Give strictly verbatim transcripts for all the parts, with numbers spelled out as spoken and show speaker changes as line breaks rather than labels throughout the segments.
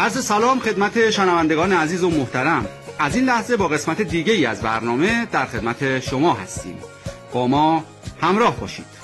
عرض سلام خدمت شنوندگان عزیز و محترم. از این لحظه با قسمت دیگه ای از برنامه در خدمت شما هستیم. با ما همراه باشید.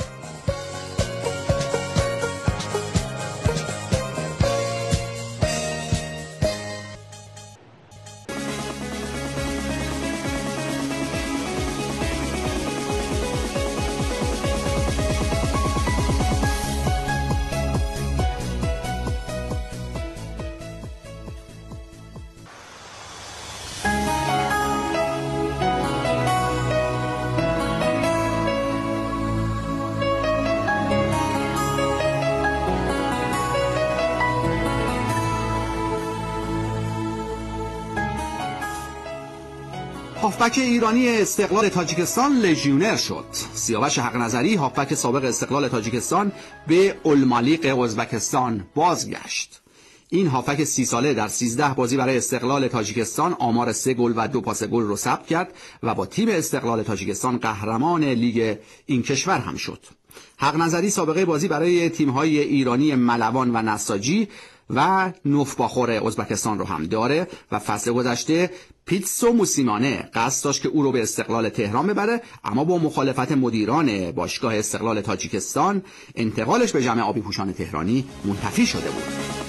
هافبک ایرانی استقلال تاجیکستان لژیونر شد. سیاوش حق نظری هافبک سابق استقلال تاجیکستان به المالیق ازبکستان بازگشت. این هافبک سی ساله در سیزده بازی برای استقلال تاجیکستان آمار سه گل و دو پاس گل را ثبت کرد و با تیم استقلال تاجیکستان قهرمان لیگ این کشور هم شد. حق نظری سابقه بازی برای تیم‌های ایرانی ملوان و نساجی و نوفباخور ازبکستان رو هم داره و فصل گذشته پیتسو موسیمانه قصد داشت که او رو به استقلال تهران ببره، اما با مخالفت مدیران باشگاه استقلال تاجیکستان انتقالش به جمع آبی پوشان تهرانی منتفی شده بود.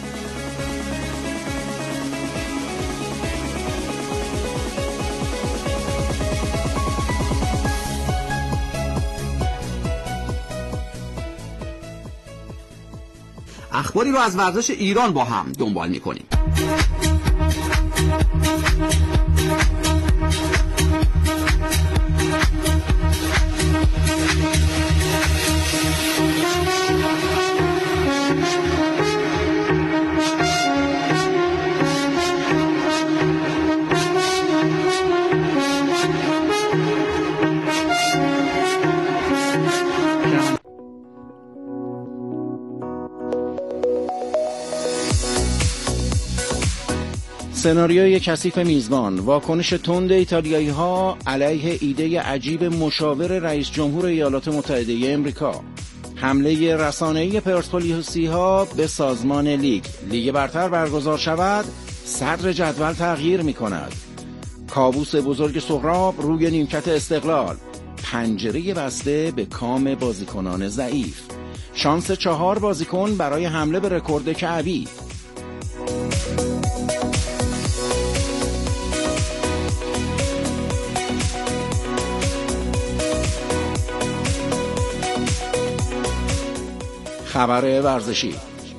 اخباری رو از ورزش ایران با هم دنبال می‌کنیم.
سناریوی کثیف میزبان، واکنش تند ایتالیایی‌ها علیه ایده عجیب مشاور رئیس جمهور ایالات متحده آمریکا، حمله رسانه‌ای پرسپولیسی‌ها به سازمان لیگ، لیگ برتر برگزار شود، صدر جدول تغییر می‌کند، کابوس بزرگ سهراب روی نیمکت استقلال، پنجره بسته به کام بازیکنان ضعیف، شانس چهار بازیکن برای حمله به رکورد کعبی. خبر ورزشی.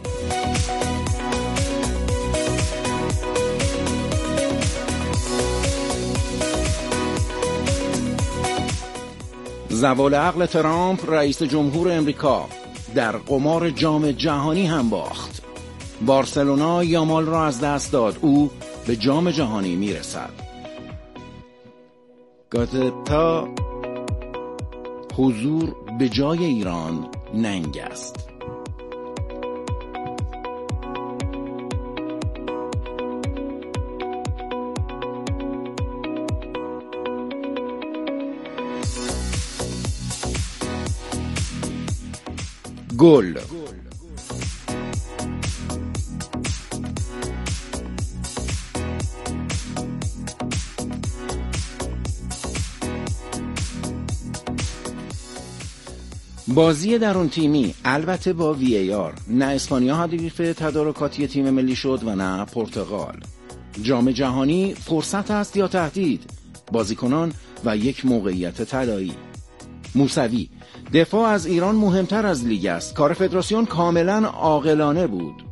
زوال عقل ترامپ رئیس جمهور امریکا، در قمار جام جهانی هم باخت. بارسلونا یامال را از دست داد، او به جام جهانی میرسد. گاتتا حضور به جای ایران ننگ است. گل. بازی درون تیمی، البته با وی ای آر، نه اسپانیا حریف تدارکاتی تیم ملی شد و نه پرتغال. جام جهانی فرصت است یا تهدید؟ بازیکنان و یک موقعیت طلایی. موسوی: دفاع از ایران مهمتر از لیگ است. کار فدراسیون کاملا عاقلانه بود.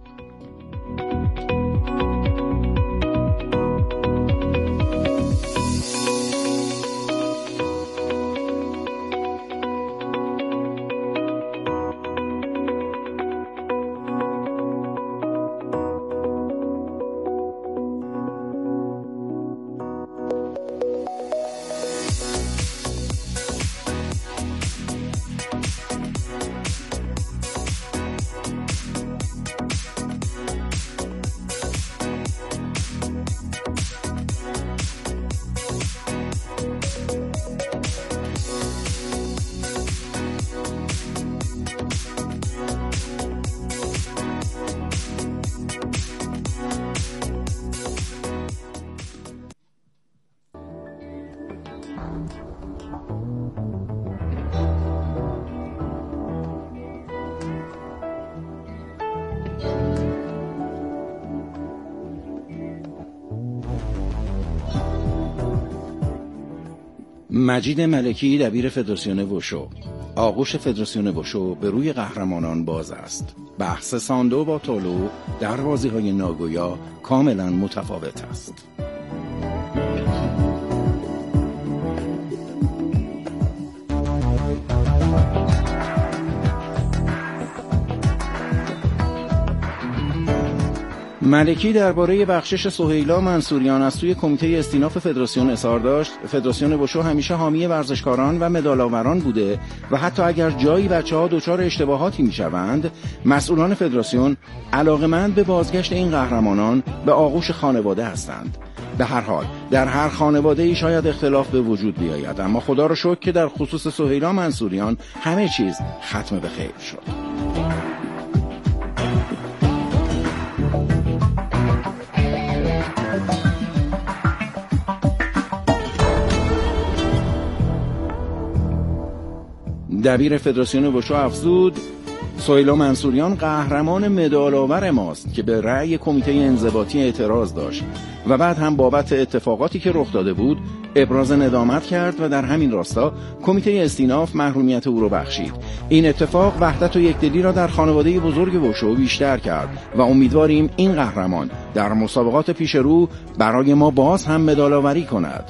مجید ملکی دبیر فدراسیون وشو: آغوش فدراسیون وشو به روی قهرمانان باز است. بحث ساندو با تولو در بازی‌های ناگویا کاملا متفاوت است. ملکی درباره بخشش سهیلا منصوریان از سوی کمیته استیناف فدراسیون اظهار داشت: فدراسیون وشو همیشه حامی ورزشکاران و مدال‌آوران بوده و حتی اگر جایی بچه‌ها دچار اشتباهاتی می‌شوند، مسئولان فدراسیون علاقه‌مند به بازگشت این قهرمانان به آغوش خانواده هستند. به هر حال در هر خانواده‌ای شاید اختلاف به وجود بیاید، اما خدا را شکر که در خصوص سهیلا منصوریان همه چیز ختم به خیر شد. دبیر فدراسیون وشو افزود: سهیلا منصوریان قهرمان مدال‌آور ماست که به رأی کمیته انضباطی اعتراض داشت و بعد هم بابت اتفاقاتی که رخ داده بود ابراز ندامت کرد و در همین راستا کمیته استیناف محرومیت او را بخشید. این اتفاق وحدت و یکدلی را در خانواده بزرگ وشو بیشتر کرد و امیدواریم این قهرمان در مسابقات پیش رو برای ما باز هم مدال‌آوری کند.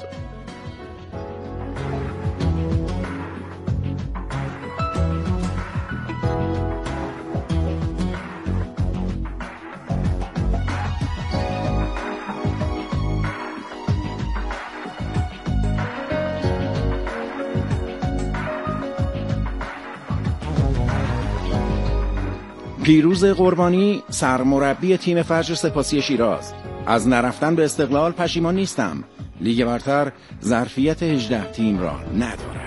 پیروز قربانی، سرمربی تیم فجر سپاسی شیراز: از نرفتن به استقلال پشیمان نیستم. لیگ برتر ظرفیت هجده تیم را ندارد.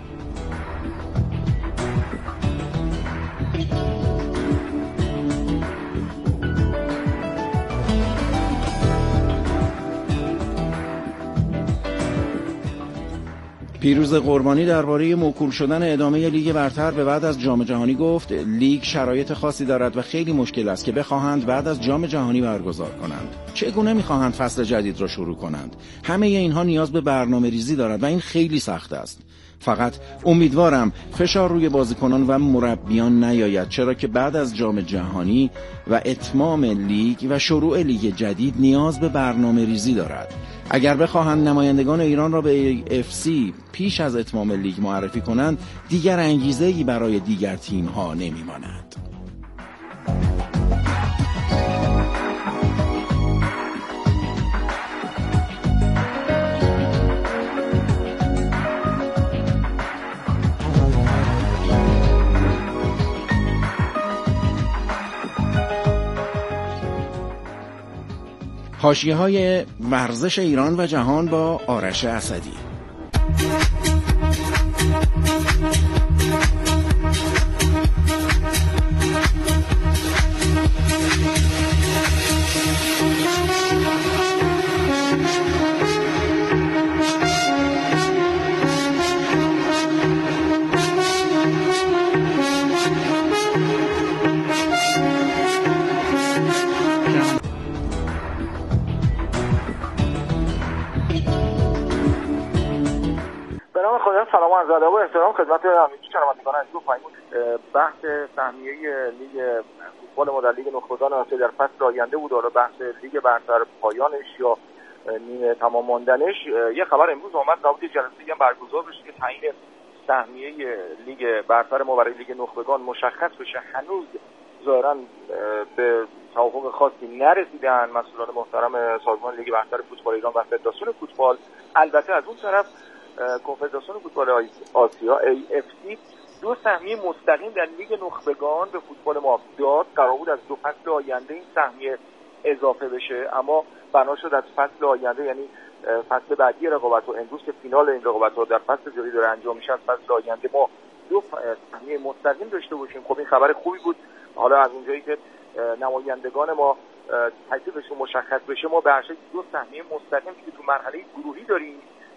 پیروز قربانی درباره موکول شدن ادامه لیگ برتر به بعد از جام جهانی گفت: لیگ شرایط خاصی دارد و خیلی مشکل است که بخواهند بعد از جام جهانی برگزار کنند. چگونه میخواهند فصل جدید را شروع کنند؟ همه اینها نیاز به برنامه ریزی دارد و این خیلی سخت است. فقط امیدوارم فشار روی بازیکنان و مربیان نیاید، چرا که بعد از جام جهانی و اتمام لیگ و شروع لیگ جدید نیاز به برنامه ریزی دارد. اگر بخواهند نمایندگان ایران را به ای اف سی پیش از اتمام لیگ معرفی کنند، دیگر انگیزه‌ای برای دیگر تیم‌ها نمی‌ماند. حاشیه‌های ورزش ایران و جهان با آرش اسدی.
سلام و عرض ادب و احترام خدمت همگی شنوندگان عزیز و پایمون. بحث سهمیه لیگ فوتبال ما در لیگ نخبگان آسیا در فصل آینده بود. حالا بحث لیگ برتر پایانش یا نیمه تمام ماندنش، یه خبر امروز اومد رابط جلسه هم برگزار بشه که تعیین سهمیه لیگ برتر ما برای لیگ نخبگان مشخص بشه. هنوز ظاهرا به توافق خاصی نرسیدن مسئولان محترم سازمان لیگ برتر فوتبال ایران و فدراسیون فوتبال. البته از اون طرف کنفدراسیون فوتبال آسیا ای اف سی دو سهمیه مستقیم در لیگ نخبگان به فوتبال ما داد. قرار بود از دو فصل آینده این سهمیه اضافه بشه، اما بنا شد از فصل آینده، یعنی فصل بعدی رقابت و امروز که فینال این رقابت ها در فصل جدید داره انجام میشه، از فصل آینده ما دو سهمیه مستقیم داشته باشیم. خب این خبر خوبی بود. حالا از اونجایی که نمایندگان ما تکلیفشون مشخص بشه، ما به هر شکل دو سهمیه مستقیم که تو مرحله گروهی داریم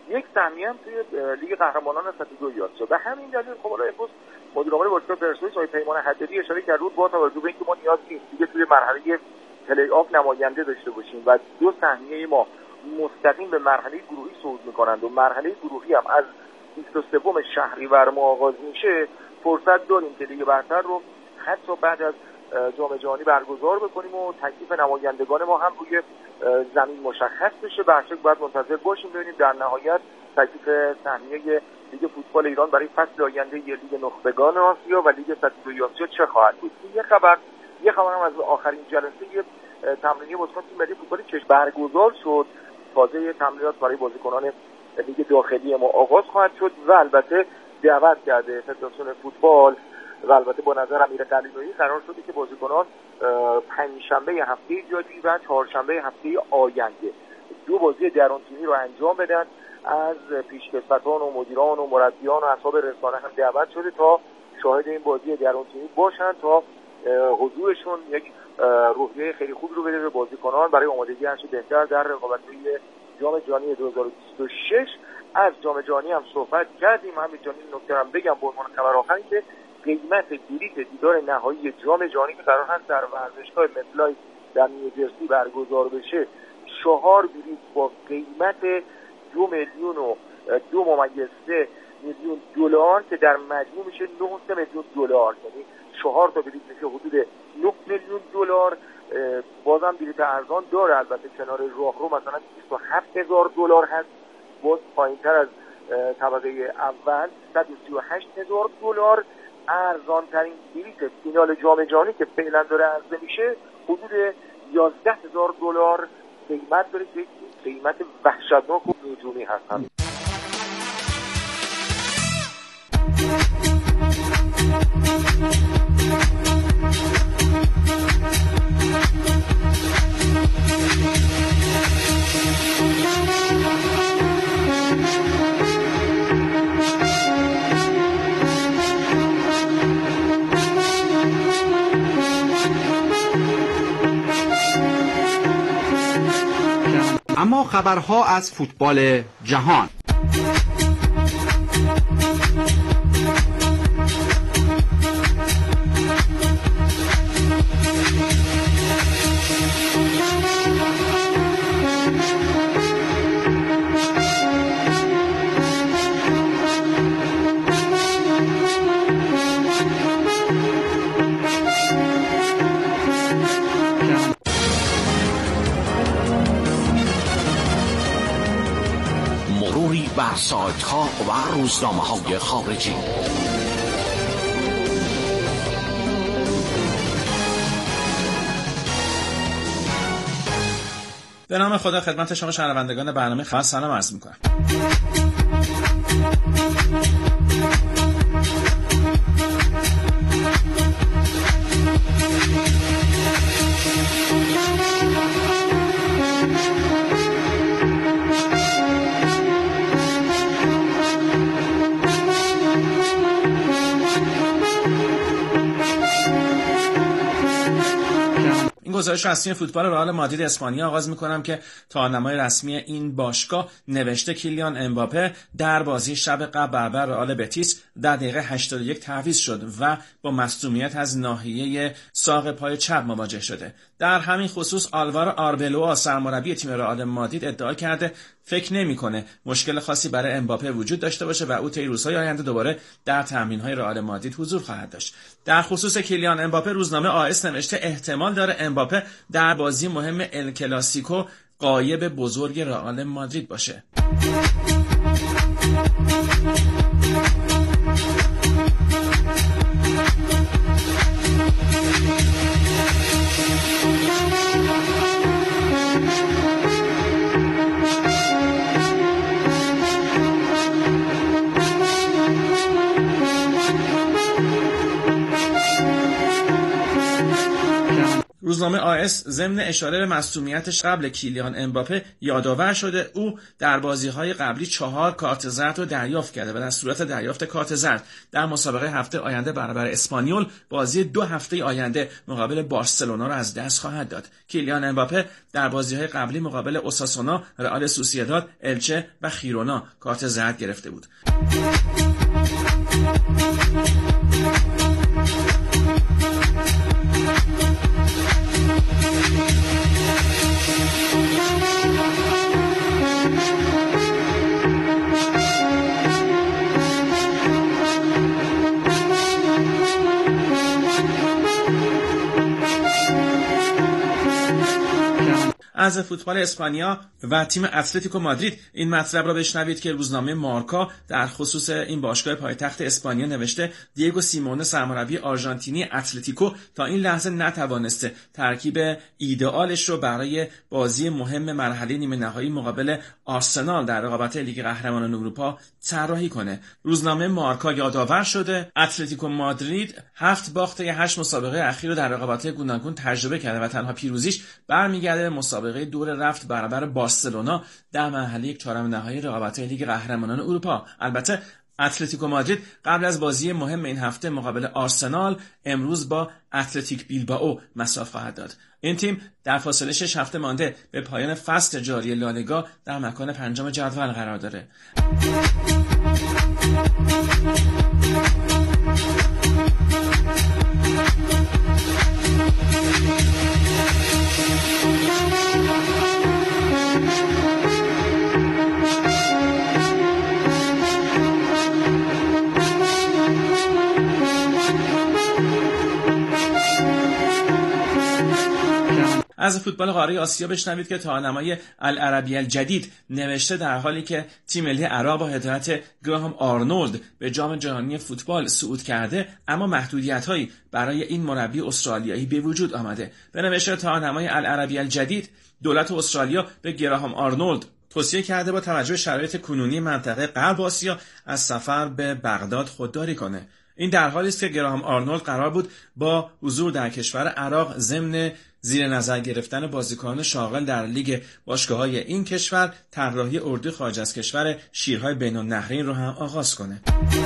یک سهمیه هم توی لیگ قهرمانان ستودو یاد شد. به همین دلیل خب الان امروز مدیر عامل باشگاه پرسپولیس آقای پیمان حدادی اشاره کرد بود با توجه به اینکه ما نیاز نیست دیگه توی مرحله پلی آف نماینده داشته باشیم و دو سهمیه ما مستقیم به مرحله گروهی صعود می‌کنند و مرحله گروهی هم از بیست و سوم شهریور ما آغاز میشه، فرصت داریم که لیگ برتر رو حتی بعد از جام جهانی برگزار بکنیم و تکلیف نمایندگان ما هم روی زمین مشخص بشه. به هر حال باید منتظر باشیم ببینیم در نهایت تکلیف سهمیه لیگ فوتبال ایران برای فصل آینده لیگ نخبگان آسیا و لیگ ستودوی آسیا چه خواهد بود. یه خبر یه خبر هم از آخرین جلسه تمرینی بازیکن تیم ملی فوتبال کشور برگزار شد. تازه تمرینات برای بازیکنان لیگ داخلی ما آغاز خواهد شد و البته دعوت کرده فدراسیون فوتبال و البته با نظر امیر قلیلویی قرار شده که بازیکنان پنجشنبه هفته جاری و چهارشنبه هفته آینده دو بازی درون تیمی رو انجام بدن. از پیشکسوتان و مدیران و مربیان و اصحاب رسانه هم دعوت شده تا شاهد این بازی درون تیمی باشن تا حضورشون یک روحیه خیلی خوب رو بده به بازیکنان برای آمادگی هرچه بهتر در رقابت‌های جام جهانی دو هزار و بیست و شش. از جام جهانی هم صحبت کردیم. همین جانی نکته هم بگم به عنوان خبر آخری که قیمت بلیت دیدار نهایی جام جهانی که قرار هست در ورزشگاه متلایف در نیوجرسی برگزار بشه، چهار بلیت با قیمت دو میلیون و دو ممیز سه میلیون دلار که در مجموع میشه نه و سه میلیون دلار، یعنی چهار تا بلیت میشه حدود نه میلیون دلار. بازم بلیت ارزان داره، البته کنار راهرو مثلا بیست و هفت هزار دلار هست، باز پایینتر از طبقه اول صد و سی و هشت هزار دلار. ارزان ترین بلیت فینال جام جهانی که فعلا داره عرضه میشه حدود یازده هزار دلار قیمت داره که قیمت وحشتناک و نجومی هستن.
اما خبرها از فوتبال جهان.
بر سایت ها و روزنامه های خارجی.
به نام خدا خدمت شما شنوندگان برنامه خاص سلام عرض می‌کنم. گزارش رسمی فوتبال رئال مادرید اسپانیا آغاز می‌کنم که تارنمای رسمی این باشگاه نوشته کیلیان امباپه در بازی شب قبل برابر رئال بتیس در دقیقه هشتاد و یک تعویض شد و با مصدومیت از ناحیه ساق پای چپ مواجه شده. در همین خصوص آلوارو آربلوا سرمربی تیم رئال مادرید ادعا کرده فکر نمی‌کنه مشکل خاصی برای امباپه وجود داشته باشه و او طی روزهای آینده دوباره در تمرین‌های رئال مادرید حضور خواهد داشت. در خصوص کیلیان امباپه روزنامه آس نوشته احتمال داره امباپه در بازی مهم ال کلاسیکو غایب بزرگ رئال مادرید باشه. روزنامه آس ضمن اشاره به مصدومیتش قبل کیلیان امباپه یادآور شده او در بازی‌های قبلی چهار کارت زرد رو دریافت کرده و در صورت دریافت کارت زرد در مسابقه هفته آینده برابر اسپانیول بازی دو هفته آینده مقابل بارسلونا را از دست خواهد داد. کیلیان امباپه در بازی‌های قبلی مقابل اوساسونا، رئال سوسییداد، الچه و خیرونا کارت زرد گرفته بود. از فوتبال اسپانیا و تیم اتلتیکو مادرید این مطلب را بشنوید که روزنامه مارکا در خصوص این باشگاه پایتخت اسپانیا نوشته دیگو سیمونه سرمربی آرژانتینی اتلتیکو تا این لحظه نتوانسته ترکیب ایدئالش رو برای بازی مهم مرحله نیمه نهایی مقابل آرسنال در رقابت لیگ قهرمانان اروپا طراحی کنه. روزنامه مارکا یادآور شده اتلتیکو مادرید هفت باخته ی هشت مسابقه اخیر رو در رقابت‌های گوناگون تجربه کرده و تنها پیروزیش برمیگرده به مسابقه دور رفت برابر بارسلونا در مرحله یک چهارم نهایی رقابت‌های لیگ قهرمانان اروپا. البته اتلتیکو مادرید قبل از بازی مهم این هفته مقابل آرسنال امروز با اتلتیک بیلبائو مساف خواهد داد. این تیم در فاصله شش هفته مانده به پایان فصل جاری لالیگا در مکان پنجم جدول قرار داره. از فوتبال قاره آسیا بشنوید که تاهنمای العربی الجدید نوشته در حالی که تیم ملی عراق با هدایت گراهام آرنولد به جام جهانی فوتبال صعود کرده اما محدودیت‌هایی برای این مربی استرالیایی به وجود آمده. به نوشته تاهنمای العربی الجدید دولت استرالیا به گراهام آرنولد توصیه کرده با توجه به شرایط کنونی منطقه غرب آسیا از سفر به بغداد خودداری کنه. این در حالی است که گراهام آرنولد قرار بود با حضور در کشور عراق ضمن زیر نظر گرفتن بازیکنان شاغل در لیگ باشگاه‌های این کشور طراحی اردو خارج از کشور شیرهای بین النهرین رو هم آغاز کنه.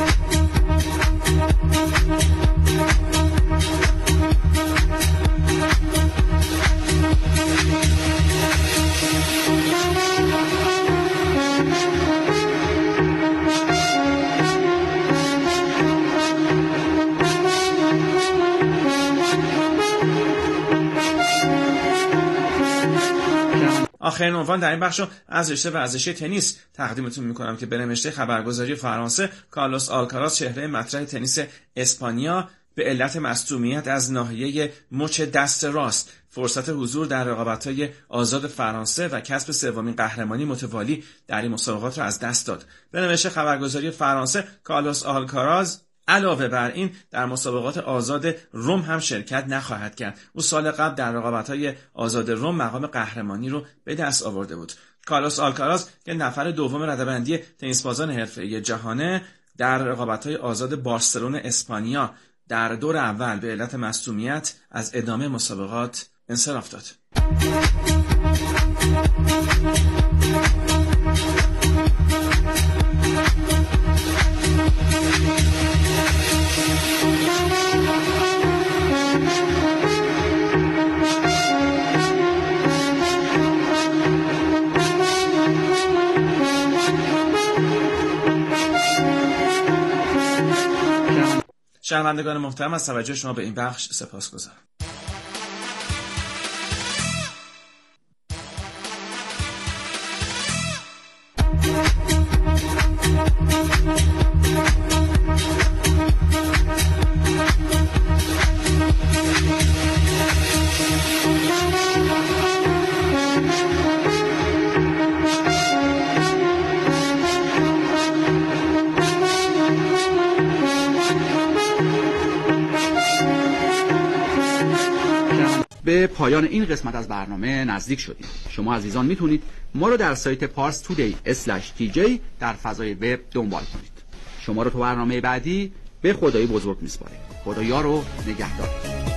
آخرین عنوان در این بخش رو از رشته ورزشی تنیس تقدیمتون میکنم که به نوشته خبرگزاری فرانسه کارلوس آلکاراز چهره مطرح تنیس اسپانیا به علت مصدومیت از ناحیه مچ دست راست فرصت حضور در رقابت‌های آزاد فرانسه و کسب سومین قهرمانی متوالی در این مسابقات را از دست داد. به نوشته خبرگزاری فرانسه کارلوس آلکاراز علاوه بر این در مسابقات آزاد روم هم شرکت نخواهد کرد. او سال قبل در رقابت‌های آزاد روم مقام قهرمانی رو به دست آورده بود. کارلوس آلکاراز که نفر دوم رده‌بندی تنیسبازان حرفه‌ای جهانه در رقابت‌های آزاد بارسلون اسپانیا در دور اول به علت مصدومیت از ادامه مسابقات انصراف داد. شنوندگان محترم از توجه شما به این بخش سپاسگزارم.
به پایان این قسمت از برنامه نزدیک شدیم. شما عزیزان میتونید ما رو در سایت پارس تودی اسلش تی جی در فضای وب دنبال کنید. شما رو تو برنامه بعدی به خدای بزرگ میسپاریم. خدایا رو نگهدار.